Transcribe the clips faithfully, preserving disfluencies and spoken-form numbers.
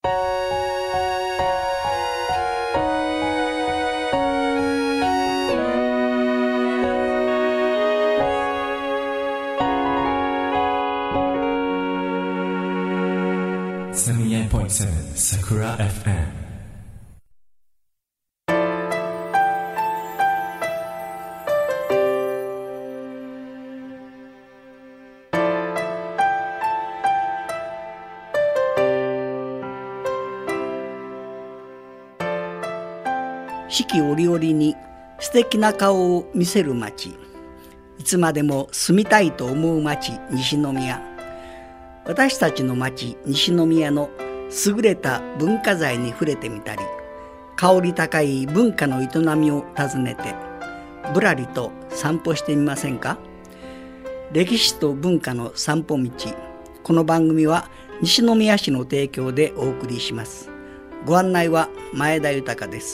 セブンティーエイトポイントセブン Sakura エフエム。 四季折々に素敵な顔を見せる町、いつまでも住みたいと思う町、西宮。私たちの町、西宮の優れた文化財に触れてみたり、香り高い文化の営みを訪ねてぶらりと散歩してみませんか。歴史と文化の散歩道。この番組は西宮市の提供でお送りします。ご案内は前田豊です。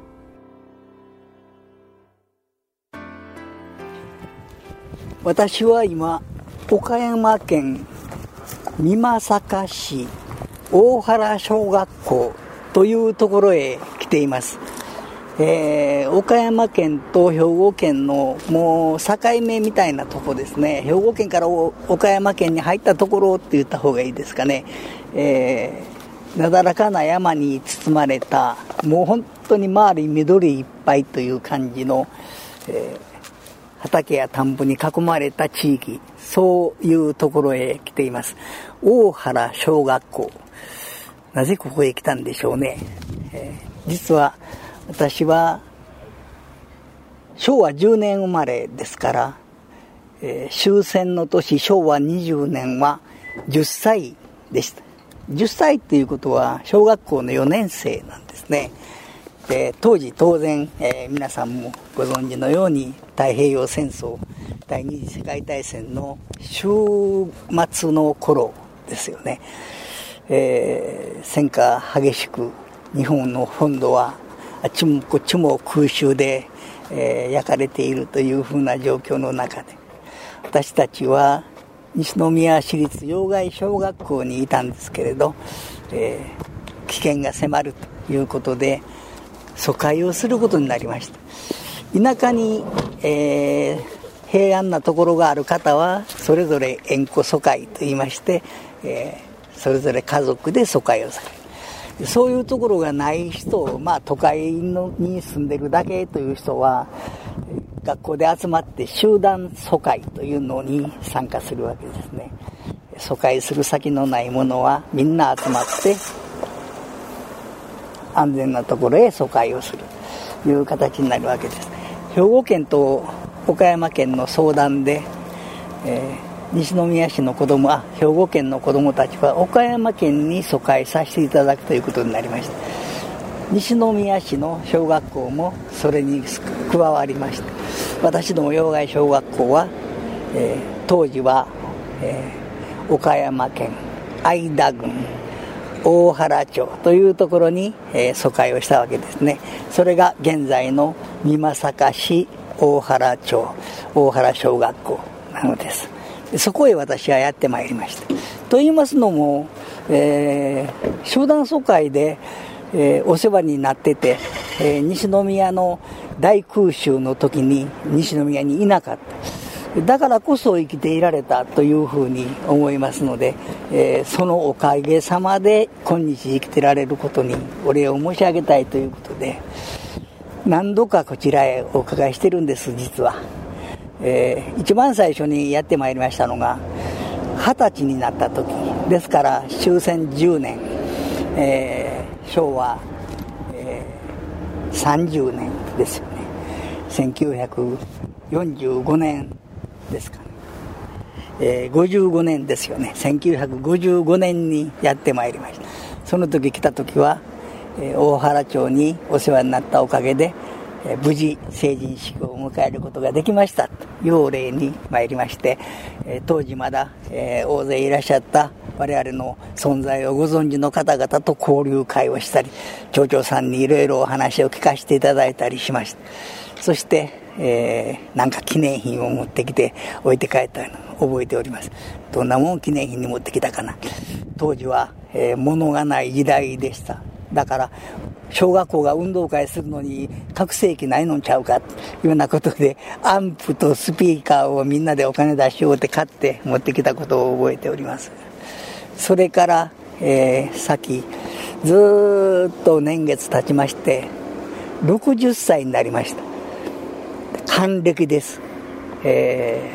私は今岡山県美作市大原小学校というところへ来ています。えー、岡山県と兵庫県のもう境目みたいなとこですね。兵庫県から岡山県に入ったところって言った方がいいですかね。えー、なだらかな山に包まれた、もう本当に周り緑いっぱいという感じの、えー畑や田んぼに囲まれた地域、そういうところへ来ています。大原小学校。なぜここへ来たんでしょうね。えー、実は私はしょうわじゅうねん生まれですから、えー、終戦の年しょうわにじゅうねんはじゅっさいでした。じゅっさいっていうことは小学校のよねん生なんですね。で当時当然、えー、皆さんもご存知のように太平洋戦争第二次世界大戦の終末の頃ですよね。えー、戦火激しく日本の本土はあっちもこっちも空襲で、えー、焼かれているというふうな状況の中で、私たちは西宮市立要害小学校にいたんですけれど、えー、危険が迫るということで疎開をすることになりました。田舎に、えー、平安なところがある方はそれぞれ縁故疎開といいまして、えー、それぞれ家族で疎開をされる。そういうところがない人、まあ都会のに住んでるだけという人は学校で集まって集団疎開というのに参加するわけですね。疎開する先のないものはみんな集まって安全なところへ疎開をするという形になるわけです。兵庫県と岡山県の相談で、えー、西宮市の子ども、あ、兵庫県の子どもたちは岡山県に疎開させていただくということになりました。西宮市の小学校もそれに加わりました。私ども要害小学校は、えー、当時は、えー、岡山県相田郡大原町というところに、えー、疎開をしたわけですね。それが現在の美作市大原町大原小学校なのです。でそこへ私はやってまいりました。と言いますのも、えー、集団疎開で、えー、お世話になってて、えー、西宮の大空襲の時に西宮にいなかった。だからこそ生きていられたというふうに思いますので、えー、そのおかげさまで今日生きてられることにお礼を申し上げたいということで、何度かこちらへお伺いしてるんです。実は、えー、一番最初にやってまいりましたのが二十歳になった時ですから、終戦じゅうねん、えー、昭和、えー、さんじゅうねんですよね。せんきゅうひゃくよんじゅうごねんですかね、えー、ごじゅうごねんですよね。せんきゅうひゃくごじゅうごねんにやってまいりました。その時来た時は、えー、大原町にお世話になったおかげで、えー、無事成人式を迎えることができましたというお礼に参りまして、えー、当時まだ、えー、大勢いらっしゃった我々の存在をご存知の方々と交流会をしたり、町長さんにいろいろお話を聞かせていただいたりしました。そしてえー、なんか記念品を持ってきて置いて帰ったのを覚えております。どんなもん記念品に持ってきたかな。当時は、 えー、物がない時代でした。だから小学校が運動会するのに拡声器ないのんちゃうかというようなことで、アンプとスピーカーをみんなでお金出しようって買って持ってきたことを覚えております。それから、えー、先ずーっと年月経ちましてろくじゅっさいになりました。還暦です。え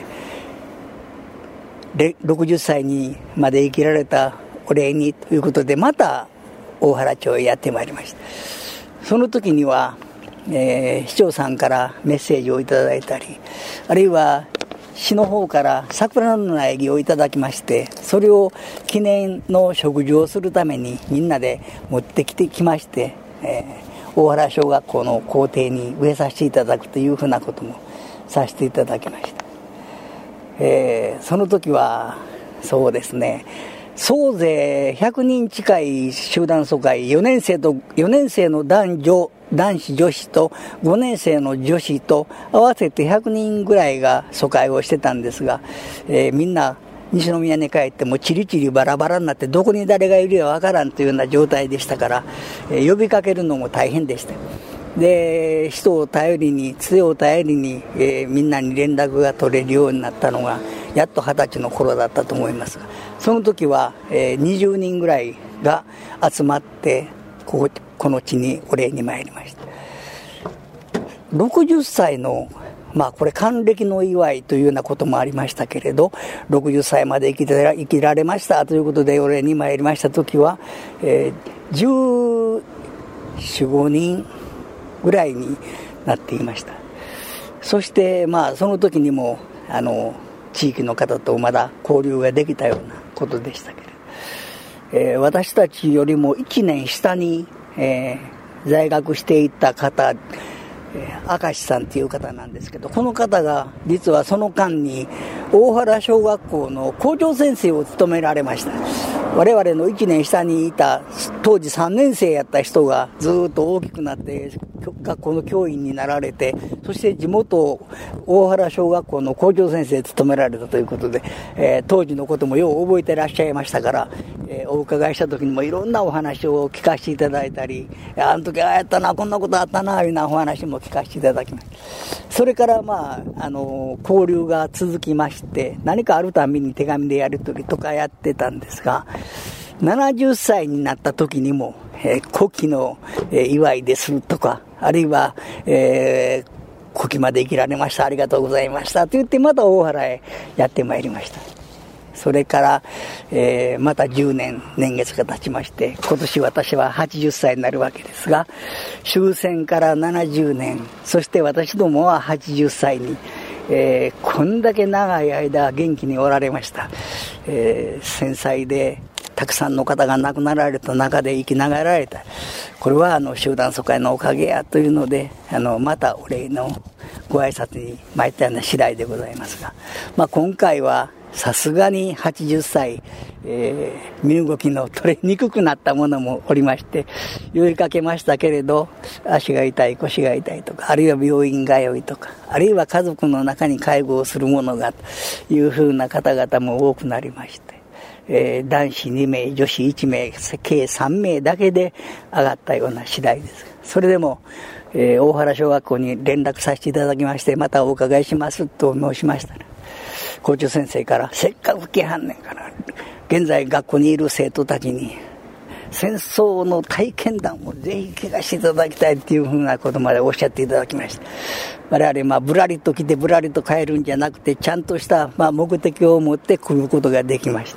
ー、ろくじゅっさいにまで生きられたお礼にということで、また大原町へやってまいりました。その時には、えー、市長さんからメッセージをいただいたり、あるいは市の方から桜の苗木をいただきまして、それを記念の食事をするためにみんなで持ってきてきまして、えー、大原小学校の校庭に植えさせていただくというふうなこともさせていただきました。えー、その時はそうですね、総勢ひゃくにん近い集団疎開、よねん生とよねん生の男女男子女子とごねん生の女子と合わせてひゃくにんぐらいが疎開をしてたんですが、えー、みんな西宮に帰ってもチリチリバラバラになって、どこに誰がいるかわからんというような状態でしたから、えー、呼びかけるのも大変でした。で、人を頼りに、杖を頼りに、えー、みんなに連絡が取れるようになったのがやっと二十歳の頃だったと思いますが、その時は、えー、にじゅうにんぐらいが集まってここ、この地にお礼に参りました。ろくじゅっさいの、まあこれ還暦の祝いというようなこともありましたけれど、ろくじゅっさいまで生きら、生きられましたということでお礼に参りました時は、えー、じゅうよん、ごにんぐらいになっていました。そしてまあその時にもあの地域の方とまだ交流ができたようなことでしたけれど、えー、私たちよりもいちねん下に、えー、在学していた方、えー、明石さんという方なんですけど、この方が実はその間に大原小学校の校長先生を務められました。我々のいちねん下にいた当時さんねん生やった人がずっと大きくなって学校の教員になられて、そして地元大原小学校の校長先生を務められたということで、えー、当時のこともよう覚えてらっしゃいましたから、えー、お伺いした時にもいろんなお話を聞かせていただいたり、あの時ああやったな、こんなことあったな、いうようなお話も聞かせていただきました。それからまあ、あの交流が続きまして、何かあるたびに手紙でやるときとかやってたんですが、ななじゅっさいになった時にも、えー、古希の、えー、祝いですとか、あるいは、えー、古希まで生きられました、ありがとうございましたと言って、また大原へやってまいりました。それから、えー、またじゅうねん年月が経ちまして、今年私ははちじゅっさいになるわけですが、終戦からななじゅうねん、そして私どもははちじゅっさいに、えー、こんだけ長い間元気におられました。えー、戦災でたくさんの方が亡くなられた中で生きながられた、これはあの集団疎開のおかげやというので、あのまたお礼のご挨拶に参ったような次第でございますが、まあ、今回はさすがにはちじゅっさい、えー、身動きの取れにくくなったものもおりまして、呼びかけましたけれど、足が痛い、腰が痛いとか、あるいは病院通いとか、あるいは家族の中に介護をする者がというふうな方々も多くなりまして、えー、男子にめい、女子いちめい、計さんめいだけで上がったような次第です。それでも、えー、大原小学校に連絡させていただきまして、またお伺いしますと申しましたら、校長先生からせっかく来はんねんから現在学校にいる生徒たちに戦争の体験談をぜひ聞かせていただきたいっていうふうなことまでおっしゃっていただきました。我々まあぶらりと来てぶらりと帰るんじゃなくて、ちゃんとしたまあ目的を持って来ることができました。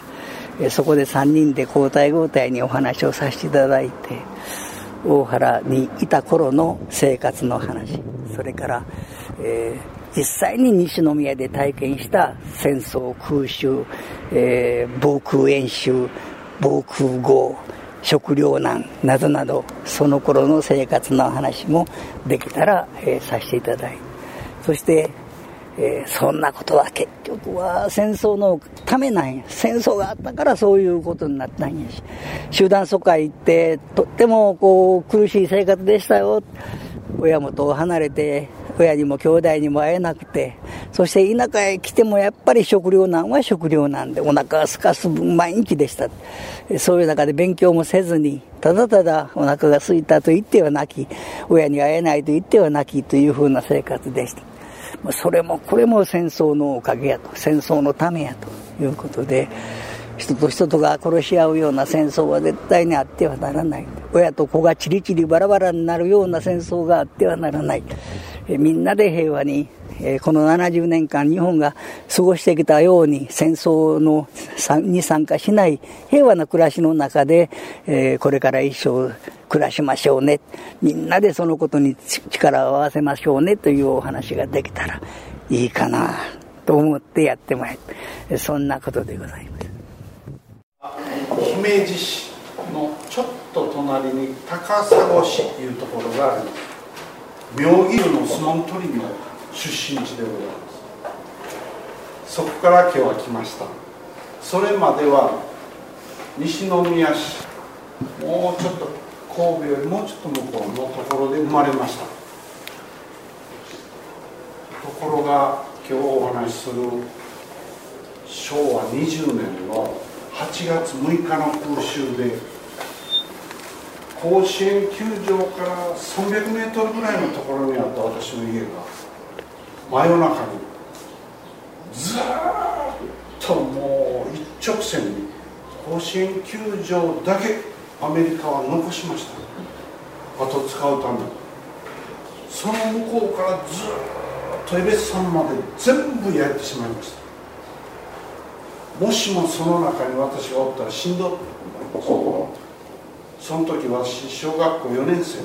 そこでさんにんで交代交代にお話をさせていただいて、大原にいた頃の生活の話、それから、えー実際に西宮で体験した戦争、空襲、えー、防空演習、防空壕、食糧難などなど、その頃の生活の話もできたら、えー、させていただいて、そして、えー、そんなことは結局は戦争のためなんや、戦争があったからそういうことになったんやし、集団疎開ってとってもこう苦しい生活でしたよ、親元を離れて親にも兄弟にも会えなくて、そして田舎へ来てもやっぱり食糧難は食糧難で、お腹がすかす毎日でした。そういう中で勉強もせずに、ただただお腹が空いたと言っては泣き、親に会えないと言っては泣きというふうな生活でした。それもこれも戦争のおかげやと、戦争のためやということで、人と人とが殺し合うような戦争は絶対にあってはならない。親と子がチリチリバラバラになるような戦争があってはならない。えみんなで平和に、えこのななじゅうねんかん日本が過ごしてきたように、戦争のに参加しない平和な暮らしの中で、えー、これから一生暮らしましょうね、みんなでそのことに力を合わせましょうねというお話ができたらいいかなと思ってやってまいる、そんなことでございます。 姫路市のちょっと隣に高砂市というところがあります。妙義龍の相撲取りの出身地でございます。そこから今日は来ました。それまでは西宮市、もうちょっと神戸よりもうちょっと向こうのところで生まれました。ところが今日お話しするしょうわにじゅうねんのはちがつむいかの空襲で、甲子園球場からさんびゃくメートルぐらいのところにあった私の家が真夜中にずーっともう一直線に甲子園球場だけアメリカは残しました。あと使うためにその向こうからずーっと江別山まで全部焼いてしまいました。もしもその中に私がおったらしんどいと思います。その時私小学校よねんせい、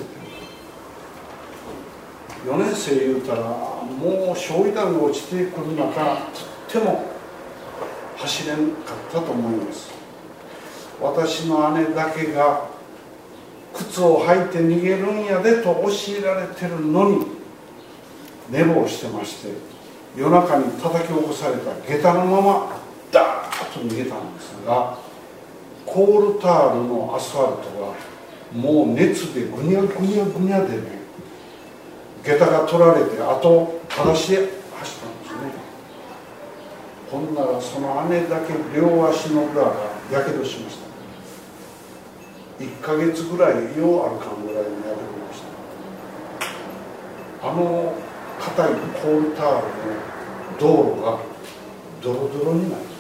よねんせい言うたらもう焼夷弾が落ちてくる中、とっても走れんかったと思います。私の姉だけが靴を履いて逃げるんやでと教えられてるのに寝坊してまして、夜中に叩き起こされた下駄のままダーッと逃げたんですが、コールタールのアスファルトがもう熱でぐにゃぐにゃぐにゃでね、下駄が取られて後裸足で走ったんですね。ほんならその姉だけ両足の裏がやけどしました。いっかげつぐらいようあるかんぐらいのやけどでした。あの硬いコールタールの道路がドロドロになりました。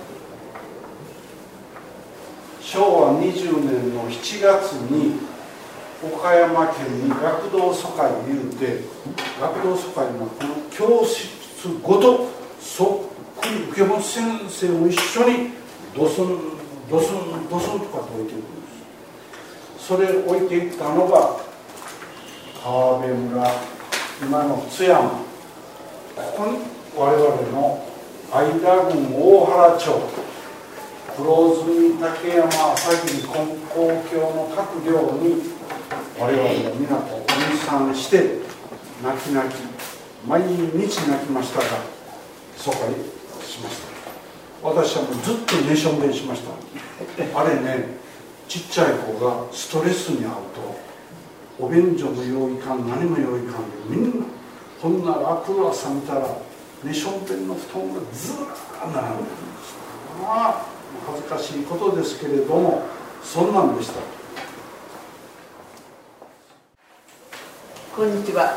しょうわにじゅうねんのしちがつに岡山県に学童疎開いうて、学童疎開のこの教室ごとそっくり受け持ち先生も一緒にドスンドスンドスンとかって置いていくんです。それを置いていったのが川辺村、今の津山、ここに我々の相田郡大原町、黒住、竹山、朝霧、金光郷の各寮に我々の皆と分散して泣き泣き毎日泣きましたが疎開しました。私はもうずっと寝しょんべんしました。あれね、ちっちゃい子がストレスに遭うとお便所も用意かん、何も用意かんで、みんなほんなら明くる朝見たら寝しょんべんの布団がずーっと並んでるんです。まあ恥ずかしいことですけれども、そんなんでした。 こんにちは。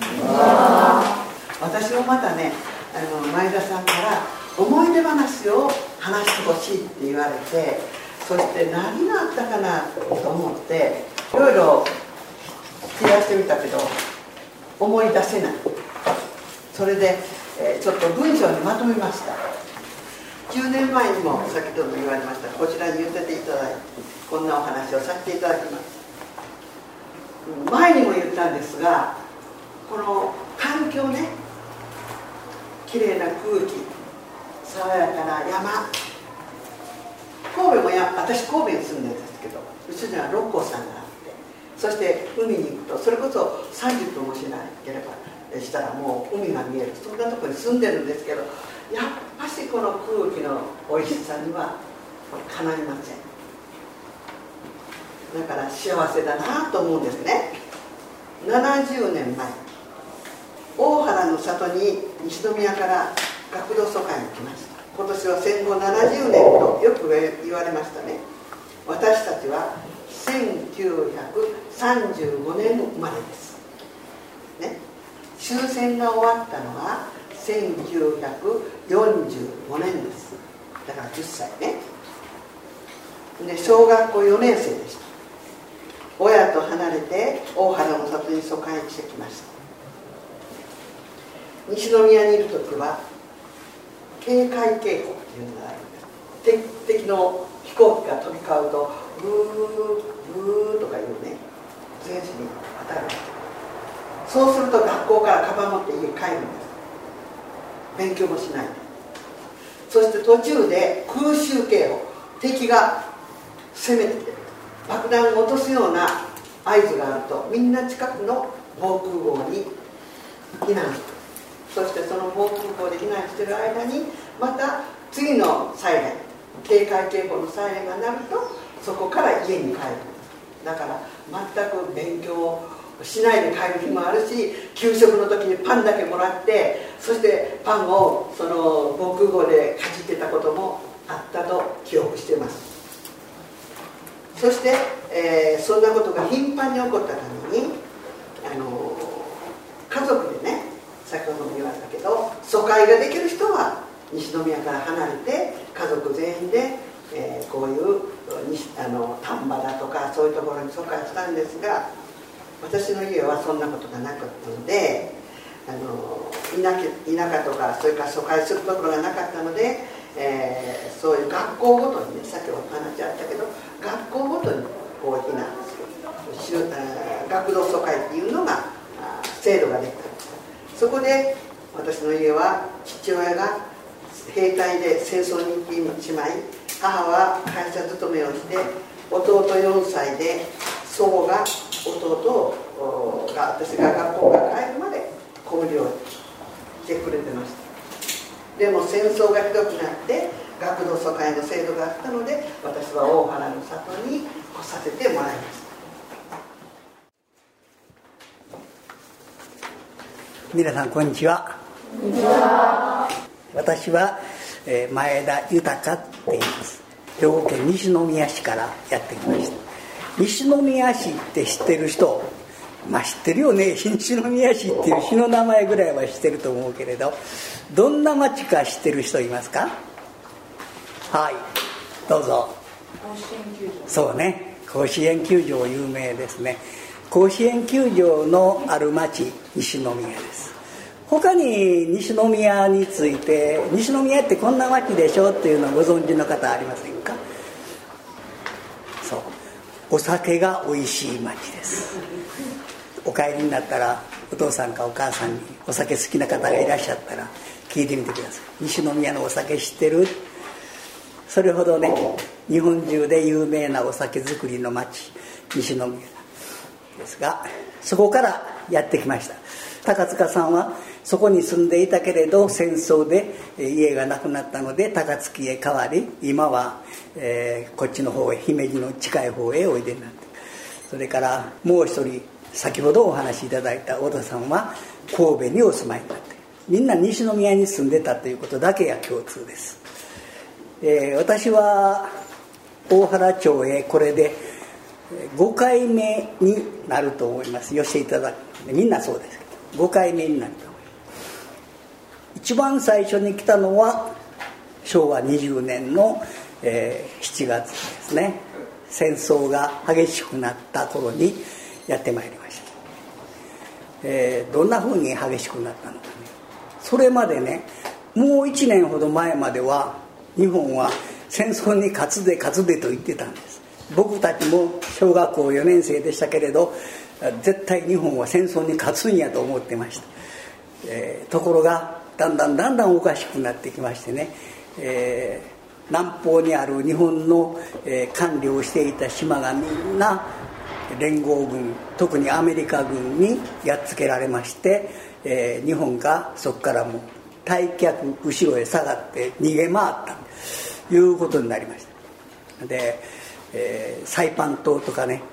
私もまたね、あの前田さんから思い出話を話してほしいって言われて、そして何があったかなと思っていろいろ聞かしてみたけど思い出せない。それで、えー、ちょっと文章にまとめました。きゅうねんまえにも先ほど言われました、こちらに言ってていただいてこんなお話をさせていただきます。前にも言ったんですが、この環境ね、きれいな空気、爽やかな山、神戸もや私神戸に住んでるんですけど、うちには六甲山があって、そして海に行くとそれこそさんじゅっぷんもしなければしたらもう海が見える、そんなところに住んでるんですけど、やっぱしこの空気のおいしさにはかないません。だから幸せだなと思うんですね。ななじゅうねんまえ大原の里に西宮から学童疎開に来ました。今年は戦後ななじゅうねんとよく言われましたね。私たちはせんきゅうひゃくさんじゅうごねん生まれです、ね、終戦が終わったのはせんきゅうひゃくよんじゅうごねんです。だからじゅっさいね。で小学校よねん生でした。親と離れて大原の里に疎開してきました。西宮にいる時は警戒警報っていうのがあるんです。敵の飛行機が飛び交うとブーブーとかいうね、前進に当たる。そうすると学校からカバン持って家帰るんです。勉強もしないで。そして途中で空襲警報、敵が攻めてて爆弾を落とすような合図があるとみんな近くの防空壕に避難する。そしてその防空壕で避難している間にまた次のサイレン、警戒警報のサイレンが鳴るとそこから家に帰る。だから全く勉強しないで帰る日もあるし、給食の時にパンだけもらってそしてパンをその防空壕でかじってたこともあったと記憶しています。そして、えー、そんなことが頻繁に起こったためにあの家族でね、先ほども言われたけど疎開ができる人は西宮から離れて家族全員で、えー、こういうあの丹波だとかそういうところに疎開したんですが、私の家はそんなことがなかったので、あの田舎、田舎とかそれから疎開するところがなかったので、えー、そういう学校ごとにね、先ほど話あったけど学校ごとにこう避難する学童疎開っていうのが制度ができたんです。そこで私の家は父親が兵隊で戦争に行ってしまい、母は会社勤めをして、弟よんさいで祖母が弟が私が学校から帰るまで子守りをしてくれてました。でも戦争がひどくなって学童疎開の制度があったので、私は大原の里に来させてもらいました。 皆さんこんにちは。こんにちは。私は、えー、前田豊って言います。兵庫県西宮市からやってきました。西宮市って知ってる人、まあ知ってるよね。西宮市っていう市の名前ぐらいは知ってると思うけれど、どんな町か知ってる人いますか？はい、どうぞ。 甲子園球場。 そうね、甲子園球場有名ですね。甲子園球場のある町、西宮です。他に西宮について、西宮ってこんな町でしょっていうのをご存知の方ありませんか？そう、お酒が美味しい町です。お帰りになったらお父さんかお母さんにお酒好きな方がいらっしゃったら聞いてみてください。西宮のお酒知ってる？それほどね、日本中で有名なお酒造りの町、西宮ですが、そこからやってきました。高塚さんはそこに住んでいたけれど戦争で家がなくなったので高槻へ変わり、今は、えー、こっちの方へ姫路の近い方へおいでになって、それからもう一人先ほどお話しいただいた小田さんは神戸にお住まいになって、みんな西宮に住んでたということだけが共通です。えー、私は大原町へこれでごかいめになると思います。寄せていただく、みんなそうですけどごかいめになると思います。一番最初に来たのはしょうわにじゅうねんの、えー、しちがつですね。戦争が激しくなった頃にやってまいりました。えー、どんな風に激しくなったのかね。それまでね、もういちねんほど前までは日本は戦争に勝つで勝つでと言ってたんです。僕たちも小学校よねん生でしたけれど、絶対日本は戦争に勝つんやと思ってました。えー、ところがだんだんだんだんおかしくなってきましてね、えー、南方にある日本の、えー、管理をしていた島がみんな連合軍、特にアメリカ軍にやっつけられまして、えー、日本がそこからもう退却、後ろへ下がって逃げ回ったということになりました。で、えー、サイパン島とかね、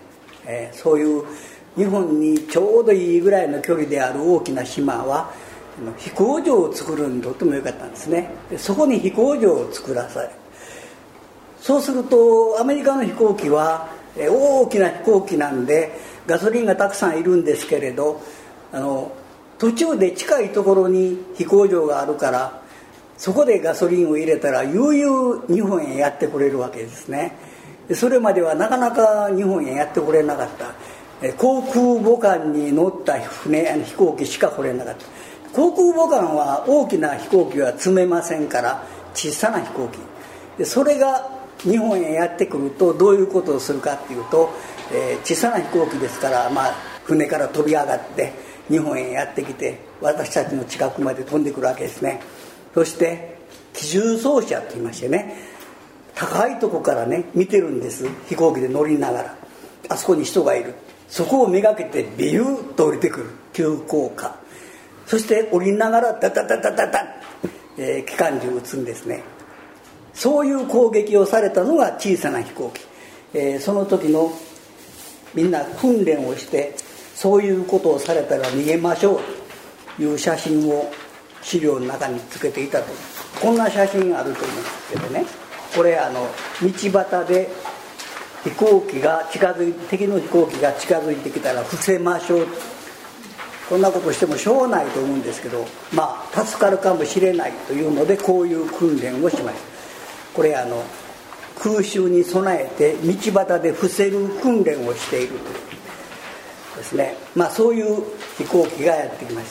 えー、そういう日本にちょうどいいぐらいの距離である大きな島は飛行場を作るにとってもよかったんですね。でそこに飛行場を作らされ、そうするとアメリカの飛行機は大きな飛行機なんでガソリンがたくさんいるんですけれど、あの途中で近いところに飛行場があるからそこでガソリンを入れたら悠々日本へやってくれるわけですね。でそれまではなかなか日本へやってくれなかった。航空母艦に乗った船飛行機しか来れなかった。航空母艦は大きな飛行機は積めませんから小さな飛行機で、それが日本へやってくるとどういうことをするかっていうと、えー、小さな飛行機ですから、まあ、船から飛び上がって日本へやってきて私たちの近くまで飛んでくるわけですね。そして機銃操車と言いましてね、高いとこからね見てるんです。飛行機で乗りながらあそこに人がいる、そこをめがけてビューッと降りてくる急降下、そして降りながらダダダダダダ、えー、機関銃を撃つんですね。そういう攻撃をされたのが小さな飛行機、えー、その時のみんな訓練をしてそういうことをされたら逃げましょうという写真を資料の中につけていたと。こんな写真あると思うんですけどね、これあの道端で飛行機が近づい敵の飛行機が近づいてきたら伏せましょう、こんなことしてもしょうがないと思うんですけど、まあ助かるかもしれないというのでこういう訓練をしました。これあの空襲に備えて道端で伏せる訓練をしているですね。まあそういう飛行機がやってきました。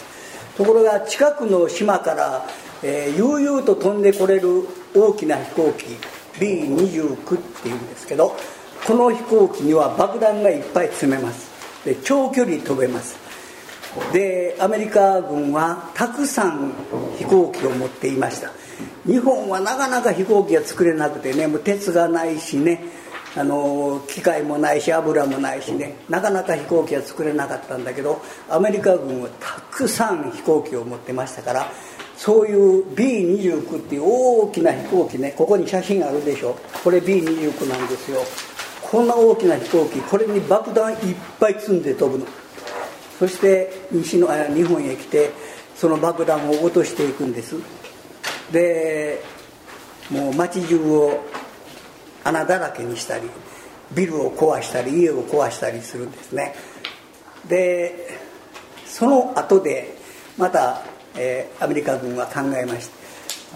ところが近くの島から、えー、悠々と飛んでこれる大きな飛行機 ビーにじゅうきゅう っていうんですけど、この飛行機には爆弾がいっぱい積めます。で長距離飛べます。でアメリカ軍はたくさん飛行機を持っていました。日本はなかなか飛行機が作れなくてね、もう鉄がないしね、あの機械もないし油もないしね、なかなか飛行機は作れなかったんだけど、アメリカ軍はたくさん飛行機を持ってましたから、そういう ビーにじゅうきゅう っていう大きな飛行機ね、ここに写真あるでしょ、これ ビーにじゅうきゅう なんですよ。こんな大きな飛行機、これに爆弾いっぱい積んで飛ぶの。そして西の日本へ来てその爆弾を落としていくんです。でもう街中を穴だらけにしたりビルを壊したり家を壊したりするんですね。でその後でまた、えー、アメリカ軍は考えました。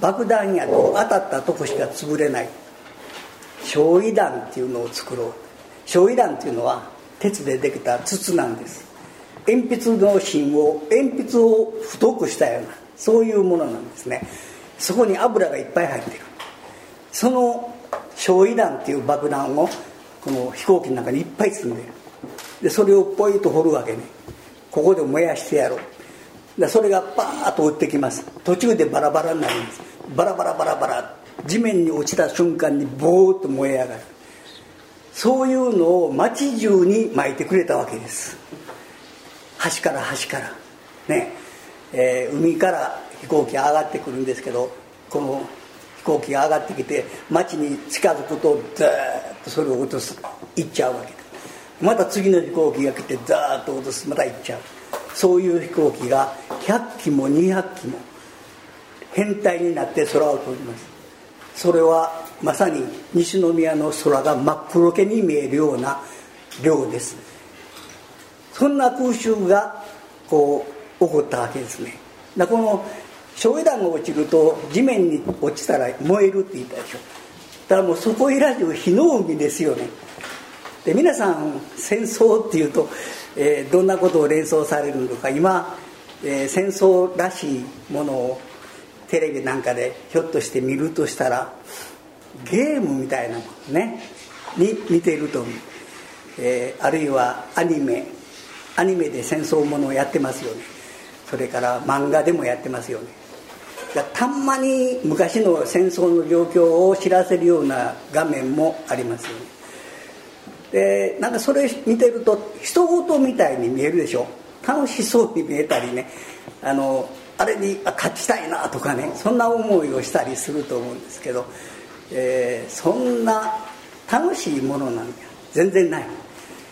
爆弾やと当たったとこしか潰れない焼夷弾っていうのを作ろう。焼夷弾っていうのは鉄でできた筒なんです。鉛筆の芯を鉛筆を太くしたようなそういうものなんですね。そこに油がいっぱい入ってる。その焼夷弾っていう爆弾をこの飛行機の中にいっぱい積んでる。でそれをポイと掘るわけね。ここで燃やしてやろう。でそれがパーッと落ちてきます。途中でバラバラになります。バラバラバラバラ、地面に落ちた瞬間にボーッと燃え上がる。そういうのを街中に撒いてくれたわけです。端から端からね、えー、海から飛行機が上がってくるんですけど、この飛行機が上がってきて街に近づくとザーッとそれを落とす、行っちゃうわけです。また次の飛行機が来てザーッと落とす、また行っちゃう。そういう飛行機がひゃっきもにひゃっきも編隊になって空を飛びます。それはまさに西宮の空が真っ黒けに見えるような量です。そんな空襲がこう起こったわけですね。だからこの焼夷弾が落ちると地面に落ちたら燃えるって言ったでしょ。だからもうそこいらず火の海ですよね。で皆さん戦争っていうと、えー、どんなことを連想されるのか。今、えー、戦争らしいものをテレビなんかでひょっとして見るとしたらゲームみたいなものねに似ていると思う、えー、あるいはアニメアニメで戦争ものをやってますよね。それから漫画でもやってますよね。たんまに昔の戦争の状況を知らせるような画面もありますよね。でなんかそれ見てると人事みたいに見えるでしょ。楽しそうに見えたりね、あのあれに勝ちたいなとかね、そんな思いをしたりすると思うんですけど、えー、そんな楽しいものなんか全然ない。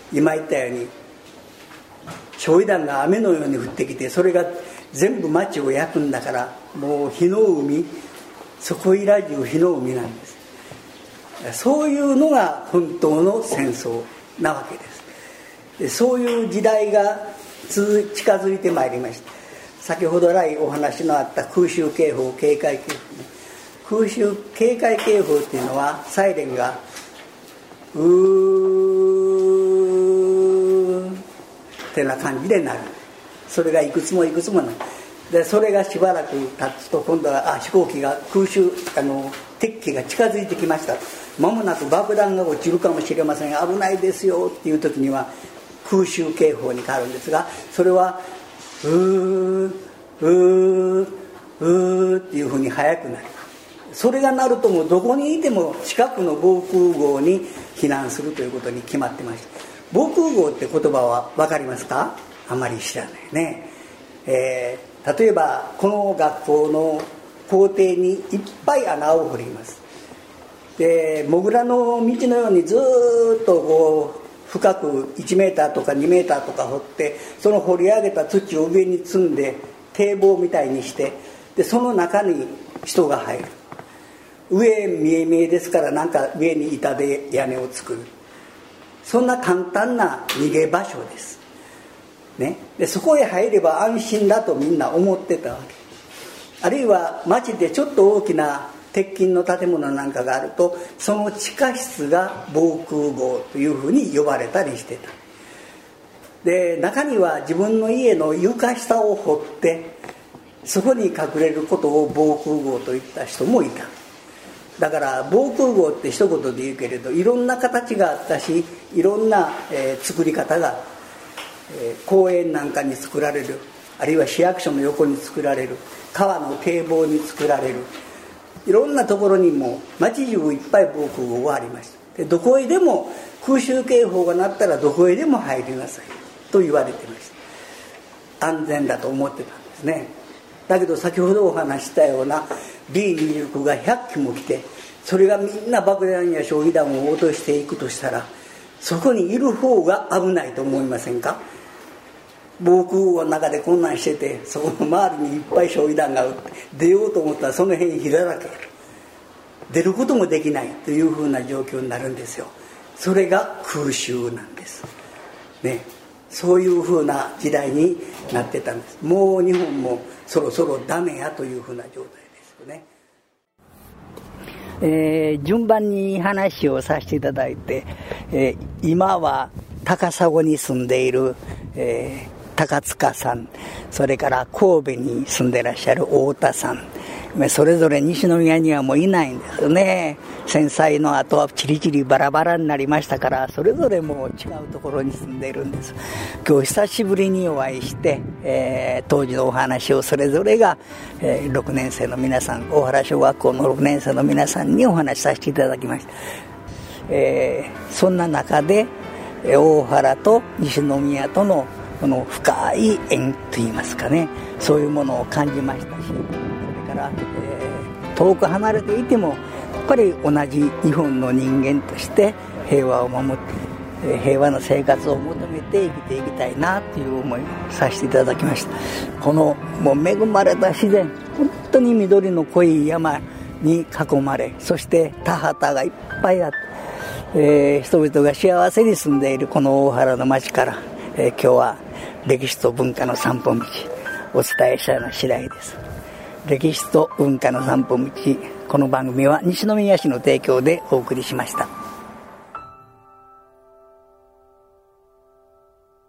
今言ったように焼夷弾が雨のように降ってきて、それが全部町を焼くんだから、もう火の海、そこいら中火の海なんです。そういうのが本当の戦争なわけです。でそういう時代が近づいてまいりました。先ほど来お話のあった空襲警報、警戒警報、空襲警戒警報っていうのはサイレンがうーってな感じでなる。それがいくつもいくつもなる。でそれがしばらく経つと、今度はあ飛行機が空襲あの敵機が近づいてきました、間もなく爆弾が落ちるかもしれません、危ないですよっていう時には空襲警報に変わるんですが、それはうーうーうーっていうふうに速くなる。それが鳴るともうどこにいても近くの防空壕に避難するということに決まってました。防空壕って言葉は分かりますか？あまり知らないね、えー例えばこの学校の校庭にいっぱい穴を掘ります。でモグラの道のようにずっとこう深くいちメーターとかにメーターとか掘って、その掘り上げた土を上に積んで堤防みたいにして、でその中に人が入る。上見え見えですから、なんか上に板で屋根を作る。そんな簡単な逃げ場所ですね、でそこへ入れば安心だとみんな思ってたわけ。あるいは町でちょっと大きな鉄筋の建物なんかがあると、その地下室が防空壕というふうに呼ばれたりしてた。で中には自分の家の床下を掘ってそこに隠れることを防空壕と言った人もいた。だから防空壕って一言で言うけれど、いろんな形があったし、いろんな、えー、作り方があった。公園なんかに作られる、あるいは市役所の横に作られる、川の堤防に作られる、いろんなところにも町中いっぱい防空壕がありました。でどこへでも空襲警報が鳴ったらどこへでも入りなさいと言われていました。安全だと思ってたんですね。だけど先ほどお話したような ビーにじゅうきゅう がひゃっきも来て、それがみんな爆弾や焼夷弾を落としていくとしたら、そこにいる方が危ないと思いませんか？防空壕の中でこんなんしてて、そこの周りにいっぱい焼夷弾が出ようと思ったら、その辺に火だらけ、出ることもできないというふうな状況になるんですよ。それが空襲なんですね。そういうふうな時代になってたんです。もう日本もそろそろダメやというふうな状態ですよね。えー、順番に話をさせていただいて、えー、今は高砂に住んでいる、えー高塚さん、それから神戸に住んでらっしゃる太田さん、それぞれ西宮にはもういないんですよね。戦災の後はチリチリバラバラになりましたから、それぞれもう違うところに住んでいるんです。今日久しぶりにお会いして、えー、当時のお話をそれぞれが、えー、ろくねん生の皆さん、大原小学校のろくねん生の皆さんにお話しさせていただきました。えー、そんな中で大原と西宮とのこの深い縁といいますかね、そういうものを感じましたし、それから、えー、遠く離れていてもやっぱり同じ日本の人間として平和を守って、えー、平和な生活を求めて生きていきたいなという思いをさせていただきました。このもう恵まれた自然、本当に緑の濃い山に囲まれ、そして田畑がいっぱいあって、えー、人々が幸せに住んでいるこの大原の町から、えー、今日は歴史と文化の散歩道お伝えしたような次第です。歴史と文化の散歩道、この番組は西宮市の提供でお送りしました。